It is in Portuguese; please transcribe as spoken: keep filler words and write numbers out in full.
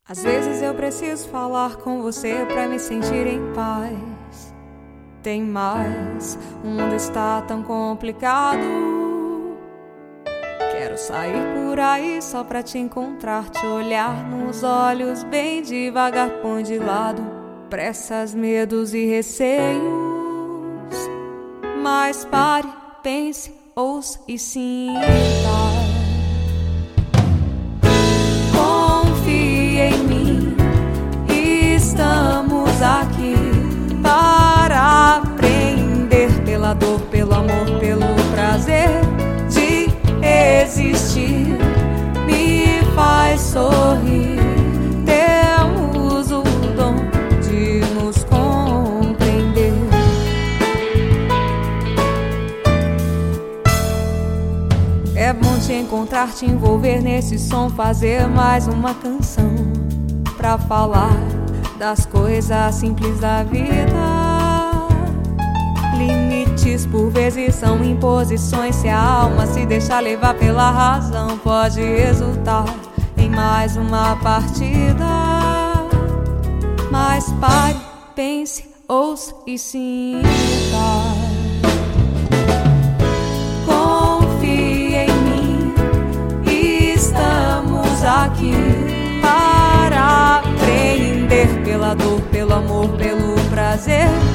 Às vezes eu preciso falar com você pra me sentir em paz. Tem mais, o mundo está tão complicado. Quero sair por aí só pra te encontrar, te olhar nos olhos bem devagar, põe de lado pressas, medos e receios. Mas pare, pense, ouça e sinta. Confie em mim, estamos aqui para aprender pela dor, pelo amor, pelo prazer de existir. Me faz sorrir, temos o dom de nos compreender. É bom te encontrar, te envolver nesse som, fazer mais uma canção pra falar das coisas simples da vida. Limites por vezes são imposições. Se a alma se deixar levar pela razão, pode resultar em mais uma partida. Mas pare, pense, ouça e sinta. Confie em mim, estamos aqui para aprender pela dor, pelo amor, pelo prazer